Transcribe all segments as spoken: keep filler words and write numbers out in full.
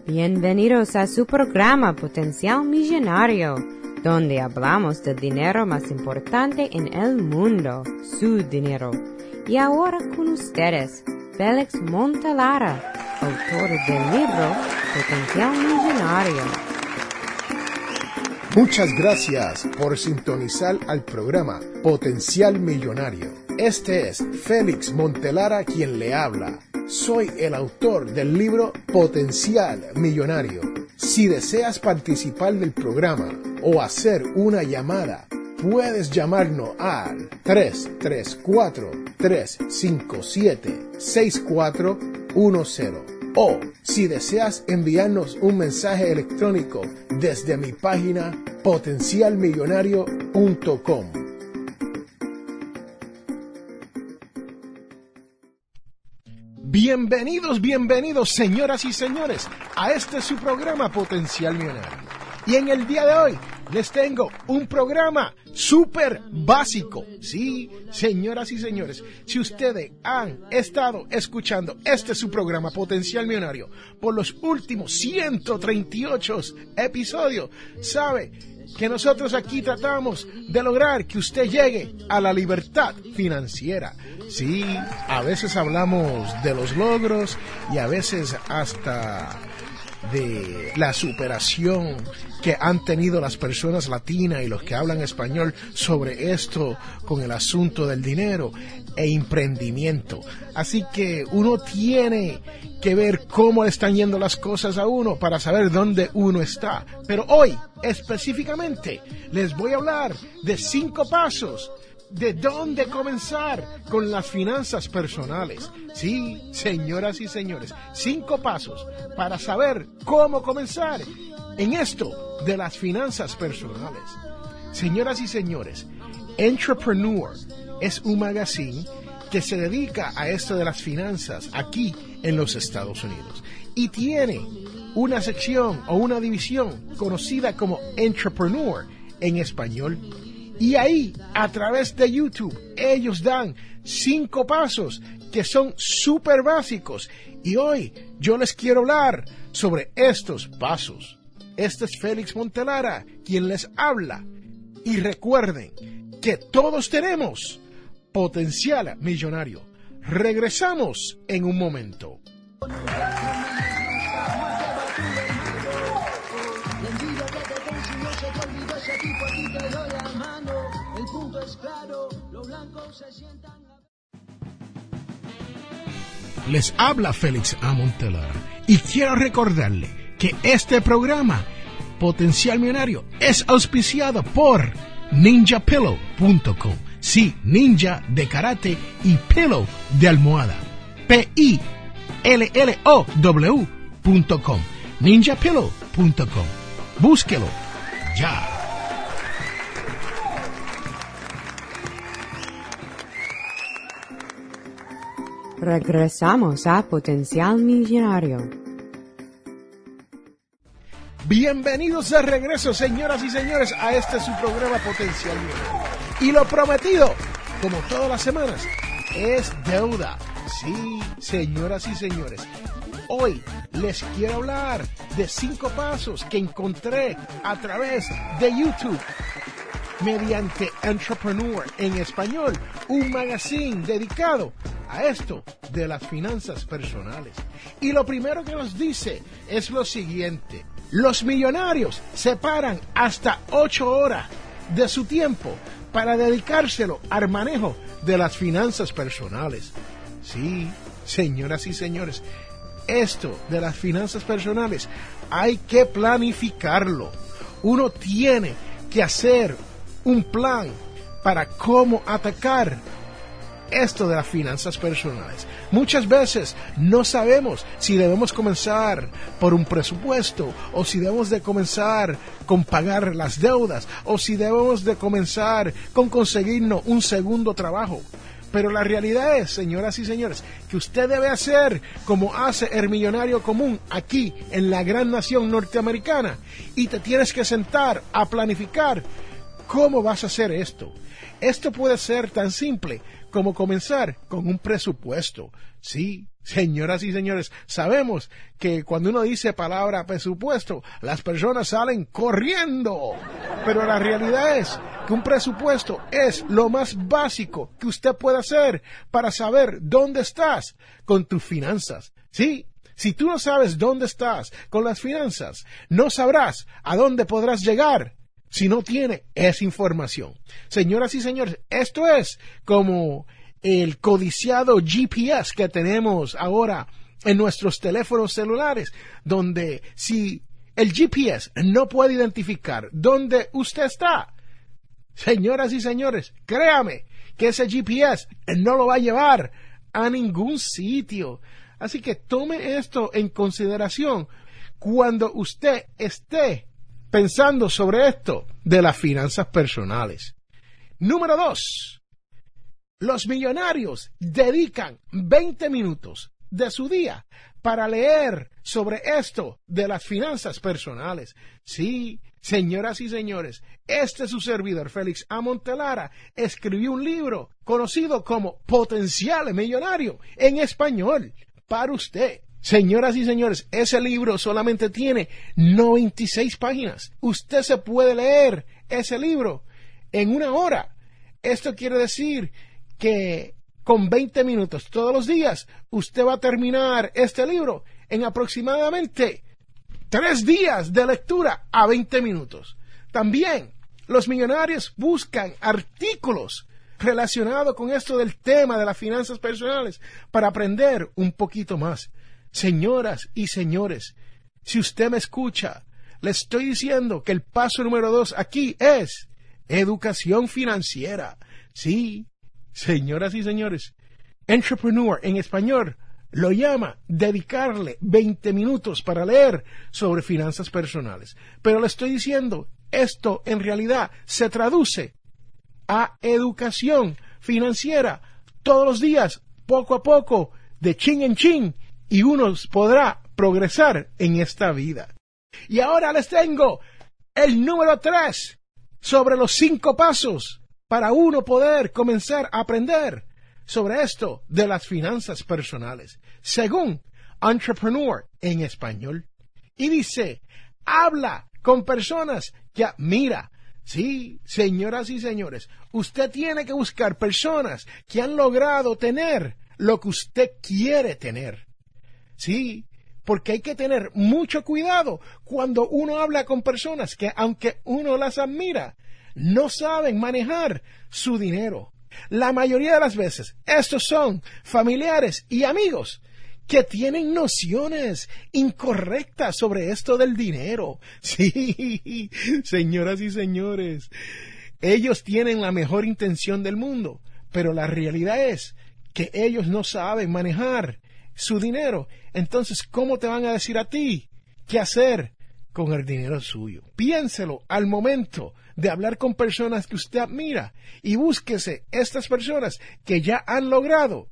Bienvenidos a su programa Potencial Millonario, donde hablamos del dinero más importante en el mundo, su dinero. Y ahora con ustedes, Félix Montelara, autor del libro Potencial Millonario. Muchas gracias por sintonizar al programa Potencial Millonario. Este es Félix Montelara quien le habla. Soy el autor del libro Potencial Millonario. Si deseas participar del programa o hacer una llamada, puedes llamarnos al tres tres cuatro, tres cinco siete, seis cuatro uno cero. O si deseas enviarnos un mensaje electrónico desde mi página potencial millonario punto com. Bienvenidos, bienvenidos, señoras y señores, a este su programa Potencial Millonario. Y en el día de hoy les tengo un programa súper básico. Sí, señoras y señores, si ustedes han estado escuchando este su programa Potencial Millonario por los últimos ciento treinta y ocho episodios, sabe que nosotros aquí tratamos de lograr que usted llegue a la libertad financiera. Sí, a veces hablamos de los logros y a veces hasta de la superación que han tenido las personas latinas y los que hablan español sobre esto con el asunto del dinero e emprendimiento. Así que uno tiene que ver cómo le están yendo las cosas a uno para saber dónde uno está. Pero hoy, específicamente, les voy a hablar de cinco pasos de dónde comenzar con las finanzas personales. Sí, señoras y señores, cinco pasos para saber cómo comenzar en esto de las finanzas personales. Señoras y señores, Entrepreneur es un magazine que se dedica a esto de las finanzas aquí en los Estados Unidos y tiene una sección o una división conocida como Entrepreneur en español. Y ahí, a través de YouTube, ellos dan cinco pasos que son súper básicos. Y hoy yo les quiero hablar sobre estos pasos. Este es Félix Montelara, quien les habla. Y recuerden que todos tenemos potencial millonario. Regresamos en un momento. Les habla Félix A. Montelara y quiero recordarle que este programa Potencial Millonario es auspiciado por ninja pillow punto com. Sí, ninja de karate y pillow de almohada. P I L L O W punto com. ninja pillow punto com. Búsquelo ya. Regresamos a Potencial Millonario. Bienvenidos de regreso, señoras y señores, a este su programa Potencial Millonario. Y lo prometido, como todas las semanas, es deuda. Sí, señoras y señores, hoy les quiero hablar de cinco pasos que encontré a través de YouTube mediante Entrepreneur en español, un magazine dedicado a esto de las finanzas personales. Y lo primero que nos dice es lo siguiente: los millonarios separan hasta ocho horas de su tiempo para dedicárselo al manejo de las finanzas personales. Sí, señoras y señores, esto de las finanzas personales hay que planificarlo. Uno tiene que hacer un plan para cómo atacar esto de las finanzas personales. Muchas veces no sabemos si debemos comenzar por un presupuesto o si debemos de comenzar con pagar las deudas o si debemos de comenzar con conseguirnos un segundo trabajo. Pero la realidad es, señoras y señores, que usted debe hacer como hace el millonario común aquí en la gran nación norteamericana y te tienes que sentar a planificar cómo vas a hacer esto. Esto puede ser tan simple como comenzar con un presupuesto. Sí, Señoras y señores, sabemos que cuando uno dice palabra presupuesto, las personas salen corriendo. Pero la realidad es que un presupuesto es lo más básico que usted puede hacer para saber dónde estás con tus finanzas. ¿Sí? Si tú no sabes dónde estás con las finanzas, no sabrás a dónde podrás llegar si no tiene esa información. Señoras y señores, esto es como el codiciado G P S que tenemos ahora en nuestros teléfonos celulares, donde si el G P S no puede identificar dónde usted está, señoras y señores, créame que ese G P S no lo va a llevar a ningún sitio. Así que tome esto en consideración cuando usted esté pensando sobre esto de las finanzas personales. Número dos. Los millonarios dedican veinte minutos de su día para leer sobre esto de las finanzas personales. Sí, señoras y señores, este su servidor, Félix A. Montelara, escribió un libro conocido como Potencial Millonario en español para usted. Señoras y señores, ese libro solamente tiene noventa y seis páginas. Usted se puede leer ese libro en una hora. Esto quiere decir que con veinte minutos todos los días, usted va a terminar este libro en aproximadamente tres días de lectura a veinte minutos. También los millonarios buscan artículos relacionados con esto del tema de las finanzas personales para aprender un poquito más. Señoras y señores, si usted me escucha, le estoy diciendo que el paso número dos aquí es educación financiera. Sí, señoras y señores, Entrepreneur en español lo llama dedicarle veinte minutos para leer sobre finanzas personales. Pero le estoy diciendo, esto en realidad se traduce a educación financiera todos los días, poco a poco, de chin en chin, y uno podrá progresar en esta vida. Y ahora les tengo el número tres sobre los cinco pasos para uno poder comenzar a aprender sobre esto de las finanzas personales, según Entrepreneur en español. Y dice, habla con personas que admira. Sí, señoras y señores, usted tiene que buscar personas que han logrado tener lo que usted quiere tener. Sí, porque hay que tener mucho cuidado cuando uno habla con personas que, aunque uno las admira, no saben manejar su dinero. La mayoría de las veces, estos son familiares y amigos que tienen nociones incorrectas sobre esto del dinero. Sí, señoras y señores, ellos tienen la mejor intención del mundo, pero la realidad es que ellos no saben manejar su dinero. Entonces, ¿cómo te van a decir a ti qué hacer con el dinero suyo? Piénselo al momento de hablar con personas que usted admira y búsquese estas personas que ya han logrado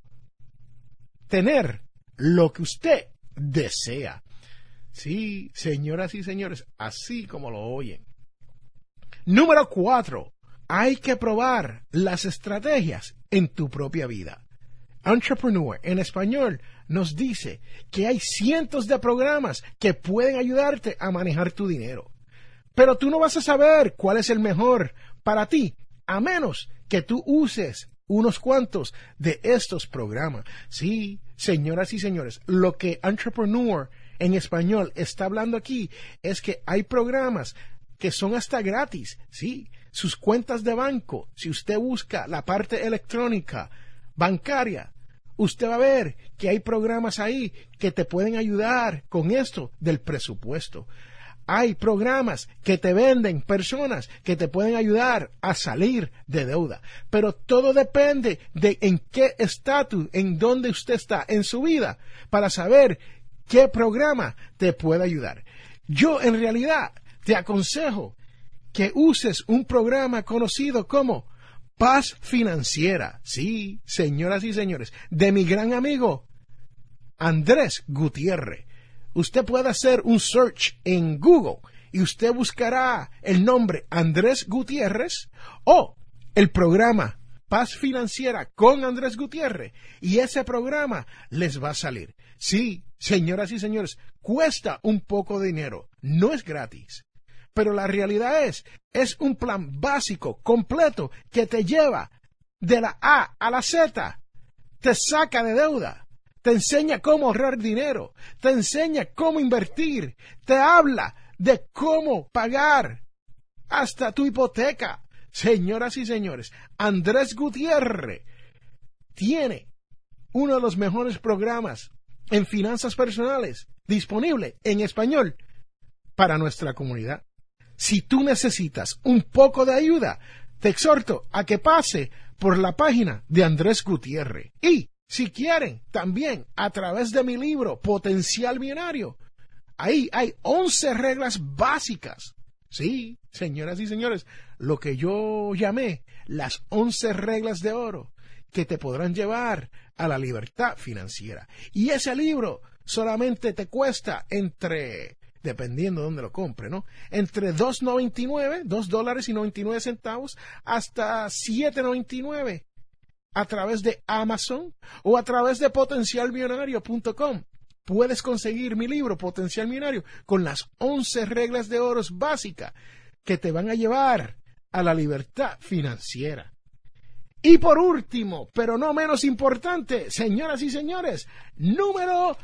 tener lo que usted desea. Sí, señoras y señores, así como lo oyen. Número cuatro. Hay que probar las estrategias en tu propia vida. Entrepreneur en español nos dice que hay cientos de programas que pueden ayudarte a manejar tu dinero. Pero tú no vas a saber cuál es el mejor para ti, a menos que tú uses unos cuantos de estos programas. Sí, señoras y señores, lo que Entrepreneur en español está hablando aquí es que hay programas que son hasta gratis. Sí, sus cuentas de banco, si usted busca la parte electrónica bancaria, usted va a ver que hay programas ahí que te pueden ayudar con esto del presupuesto. Hay programas que te venden personas que te pueden ayudar a salir de deuda. Pero todo depende de en qué estatus, en dónde usted está en su vida, para saber qué programa te puede ayudar. Yo en realidad te aconsejo que uses un programa conocido como Paz Financiera. Sí, señoras y señores, de mi gran amigo Andrés Gutiérrez. Usted puede hacer un search en Google y usted buscará el nombre Andrés Gutiérrez o el programa Paz Financiera con Andrés Gutiérrez y ese programa les va a salir. Sí, señoras y señores, cuesta un poco de dinero, no es gratis. Pero la realidad es, es un plan básico, completo, que te lleva de la A a la Z, te saca de deuda, te enseña cómo ahorrar dinero, te enseña cómo invertir, te habla de cómo pagar hasta tu hipoteca. Señoras y señores, Andrés Gutiérrez tiene uno de los mejores programas en finanzas personales disponible en español para nuestra comunidad. Si tú necesitas un poco de ayuda, te exhorto a que pase por la página de Andrés Gutiérrez. Y si quieren, también a través de mi libro Potencial Millonario, ahí hay once reglas básicas. Sí, señoras y señores, lo que yo llamé las once reglas de oro que te podrán llevar a la libertad financiera. Y ese libro solamente te cuesta entre, dependiendo de dónde lo compre, ¿no? Entre dos noventa y nueve, dos dólares y noventa y nueve centavos, hasta siete noventa y nueve a través de Amazon o a través de potencial millonario punto com. Puedes conseguir mi libro Potencial Millonario con las once reglas de oro básicas que te van a llevar a la libertad financiera. Y por último, pero no menos importante, señoras y señores, número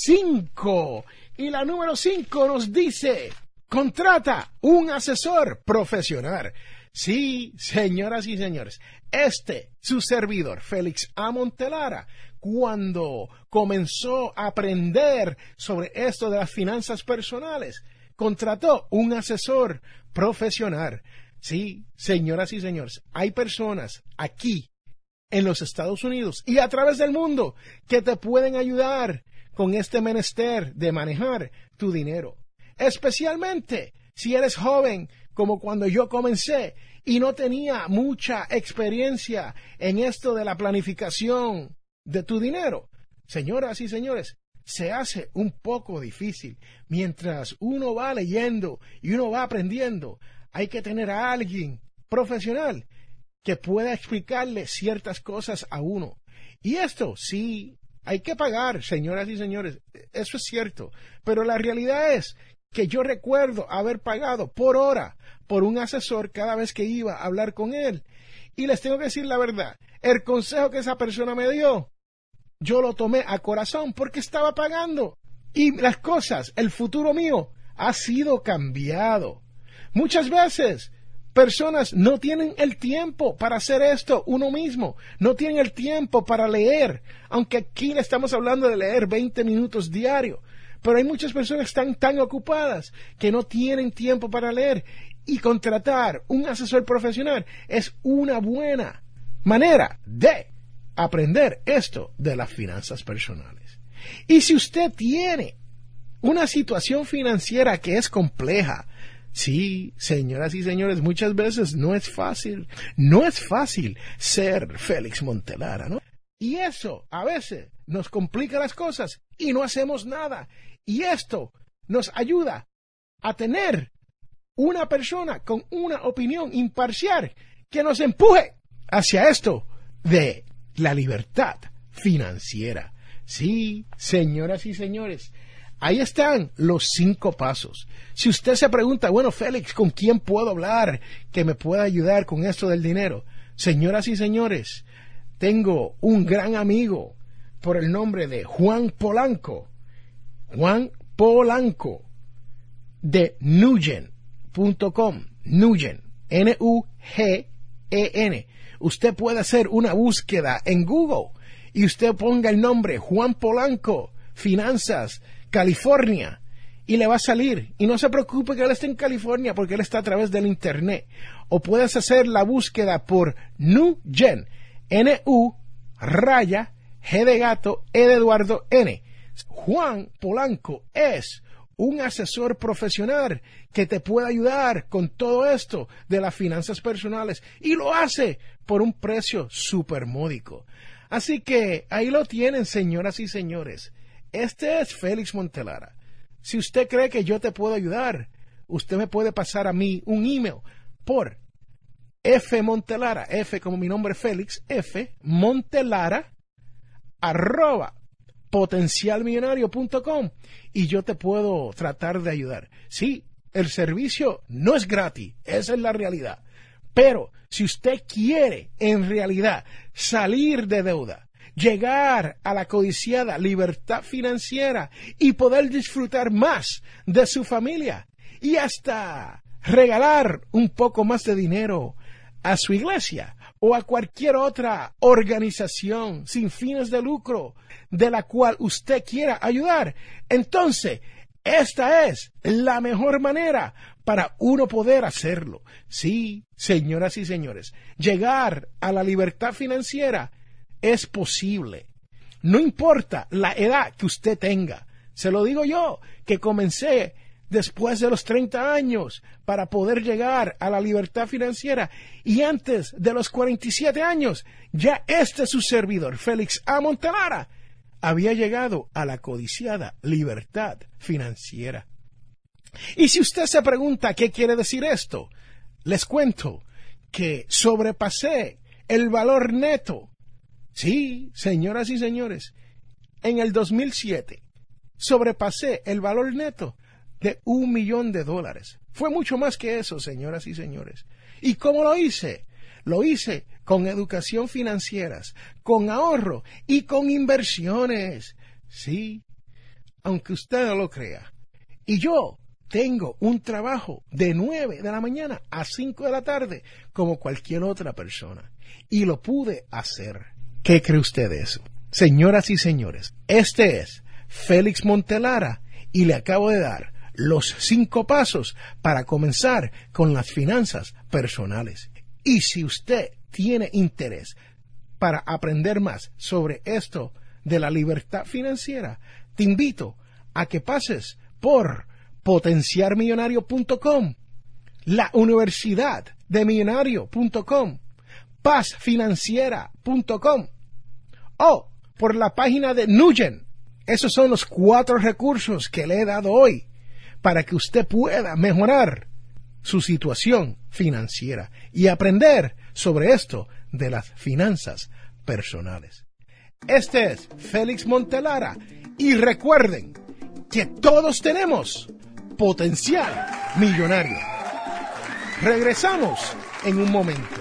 cinco. Y la número cinco nos dice, contrata un asesor profesional. Sí, señoras y señores, este, su servidor, Félix A. Montelara, cuando comenzó a aprender sobre esto de las finanzas personales, contrató un asesor profesional. Sí, señoras y señores, hay personas aquí en los Estados Unidos y a través del mundo que te pueden ayudar con este menester de manejar tu dinero. Especialmente si eres joven, como cuando yo comencé y no tenía mucha experiencia en esto de la planificación de tu dinero. Señoras y señores, se hace un poco difícil. Mientras uno va leyendo y uno va aprendiendo, hay que tener a alguien profesional que pueda explicarle ciertas cosas a uno. Y esto sí, hay que pagar, señoras y señores, eso es cierto. Pero la realidad es que yo recuerdo haber pagado por hora por un asesor cada vez que iba a hablar con él. Y les tengo que decir la verdad, el consejo que esa persona me dio, yo lo tomé a corazón porque estaba pagando. Y las cosas, el futuro mío, ha sido cambiado. Muchas veces, personas no tienen el tiempo para hacer esto uno mismo. No tienen el tiempo para leer. Aunque aquí le estamos hablando de leer veinte minutos diario. Pero hay muchas personas que están tan ocupadas que no tienen tiempo para leer. Y contratar un asesor profesional es una buena manera de aprender esto de las finanzas personales. Y si usted tiene una situación financiera que es compleja, sí, señoras y señores, muchas veces no es fácil, no es fácil ser Félix Montelara, ¿no? Y eso a veces nos complica las cosas y no hacemos nada. Y esto nos ayuda a tener una persona con una opinión imparcial que nos empuje hacia esto de la libertad financiera. Sí, señoras y señores, ahí están los cinco pasos. Si usted se pregunta, bueno, Félix, ¿con quién puedo hablar que me pueda ayudar con esto del dinero? Señoras y señores, tengo un gran amigo por el nombre de Juan Polanco. Juan Polanco de Nugen punto com. Nugen, N U G E N. Usted puede hacer una búsqueda en Google y usted ponga el nombre Juan Polanco, Finanzas, California, y le va a salir. Y no se preocupe que él esté en California porque él está a través del internet. O puedes hacer la búsqueda por Nugen, N U raya G de gato, E de Eduardo, N. Juan Polanco es un asesor profesional que te puede ayudar con todo esto de las finanzas personales y lo hace por un precio súper módico. Así que ahí lo tienen, señoras y señores. Este es Félix Montelara. Si usted cree que yo te puedo ayudar, usted me puede pasar a mí un email por F Montelara, F como mi nombre Félix, F Montelara, arroba potencial millonario punto com, y yo te puedo tratar de ayudar. Sí, el servicio no es gratis, esa es la realidad. Pero si usted quiere en realidad salir de deuda, llegar a la codiciada libertad financiera y poder disfrutar más de su familia y hasta regalar un poco más de dinero a su iglesia o a cualquier otra organización sin fines de lucro de la cual usted quiera ayudar, entonces esta es la mejor manera para uno poder hacerlo. Sí, señoras y señores, llegar a la libertad financiera es posible. No importa la edad que usted tenga. Se lo digo yo, que comencé después de los treinta años para poder llegar a la libertad financiera. Y antes de los cuarenta y siete años, ya este su servidor, Félix A. Montelara, había llegado a la codiciada libertad financiera. Y si usted se pregunta qué quiere decir esto, les cuento que sobrepasé el valor neto. Sí, señoras y señores, en el dos mil siete sobrepasé el valor neto de un millón de dólares. Fue mucho más que eso, señoras y señores. ¿Y cómo lo hice? Lo hice con educación financiera, con ahorro y con inversiones. Sí, aunque usted no lo crea. Y yo tengo un trabajo de nueve de la mañana a cinco de la tarde como cualquier otra persona. Y lo pude hacer. ¿Qué cree usted de eso? Señoras y señores, este es Félix Montelara y le acabo de dar los cinco pasos para comenzar con las finanzas personales. Y si usted tiene interés para aprender más sobre esto de la libertad financiera, te invito a que pases por potencial millonario punto com, la universidad de millonario punto com, paz financiera punto com o por la página de Nugent. Esos son los cuatro recursos que le he dado hoy para que usted pueda mejorar su situación financiera y aprender sobre esto de las finanzas personales. Este es Félix Montelara y recuerden que todos tenemos potencial millonario. Regresamos en un momento.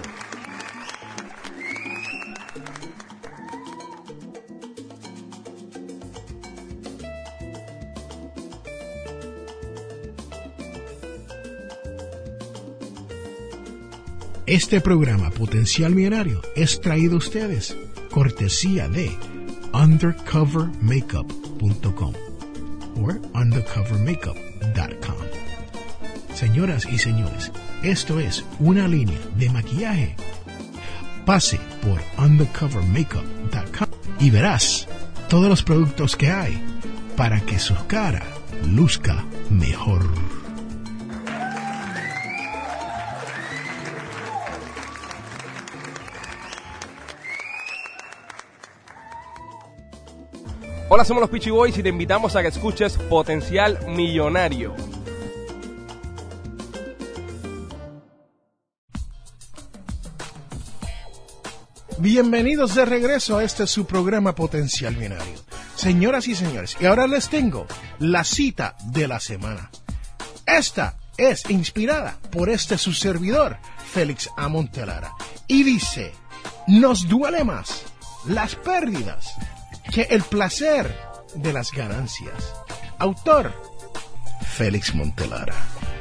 Este programa Potencial Millonario es traído a ustedes cortesía de undercover makeup punto com o undercover makeup punto com. Señoras y señores, esto es una línea de maquillaje. Pase por undercover makeup punto com y verás todos los productos que hay para que su cara luzca mejor. Hola, somos los Peachy Boys y te invitamos a que escuches Potencial Millonario. Bienvenidos de regreso a este su programa Potencial Millonario. Señoras y señores, y ahora les tengo la cita de la semana. Esta es inspirada por este su servidor, Félix A. Montelara, y dice: nos duele más las pérdidas que el placer de las ganancias. Autor, Félix Montelara.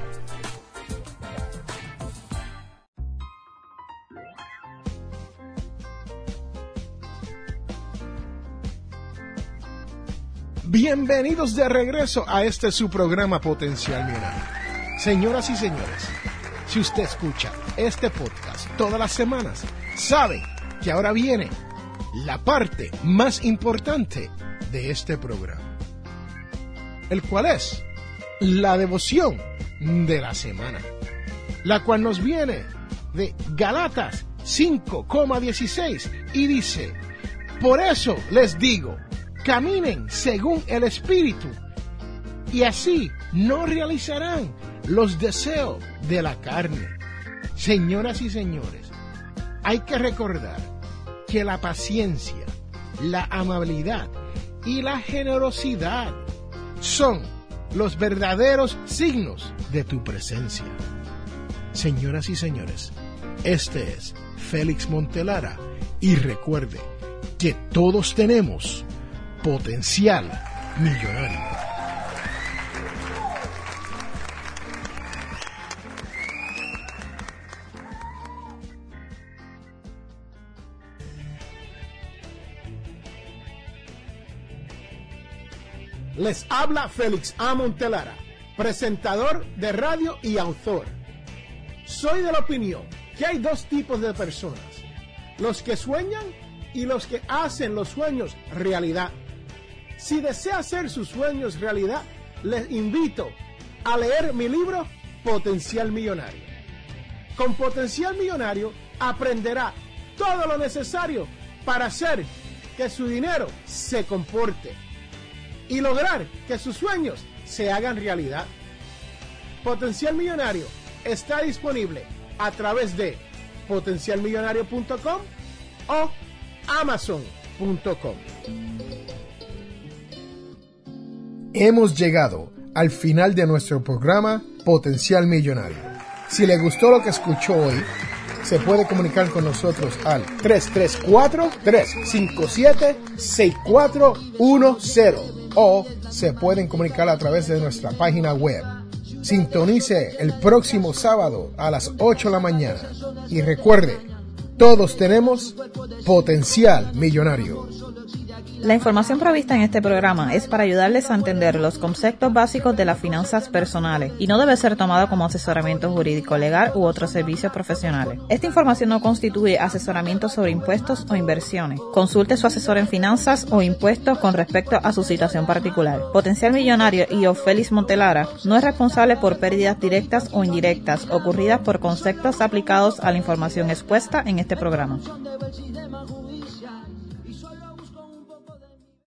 Bienvenidos de regreso a este su programa Potencial Millonario. Señoras y señores, si usted escucha este podcast todas las semanas, sabe que ahora viene la parte más importante de este programa, el cual es la devoción de la semana, la cual nos viene de Galatas cinco dieciséis y dice: por eso les digo, caminen según el Espíritu y así no realizarán los deseos de la carne, Señoras y señores, hay que recordar que la paciencia, la amabilidad y la generosidad son los verdaderos signos de tu presencia. Señoras y señores, este es Félix Montelara y recuerde que todos tenemos potencial millonario. Les habla Félix A. Montelara, presentador de radio y autor. Soy de la opinión que hay dos tipos de personas: los que sueñan y los que hacen los sueños realidad. Si desea hacer sus sueños realidad, les invito a leer mi libro Potencial Millonario. Con Potencial Millonario aprenderá todo lo necesario para hacer que su dinero se comporte y lograr que sus sueños se hagan realidad. Potencial Millonario está disponible a través de potencial millonario punto com o amazon punto com. Hemos llegado al final de nuestro programa Potencial Millonario. Si le gustó lo que escuchó hoy, se puede comunicar con nosotros al tres tres cuatro, tres cinco siete, seis cuatro uno cero o se pueden comunicar a través de nuestra página web. Sintonice el próximo sábado a las ocho de la mañana y recuerde, todos tenemos potencial millonario. La información provista en este programa es para ayudarles a entender los conceptos básicos de las finanzas personales y no debe ser tomada como asesoramiento jurídico, legal u otros servicios profesionales. Esta información no constituye asesoramiento sobre impuestos o inversiones. Consulte su asesor en finanzas o impuestos con respecto a su situación particular. Potencial Millonario y o Félix Montelara no es responsable por pérdidas directas o indirectas ocurridas por conceptos aplicados a la información expuesta en este programa.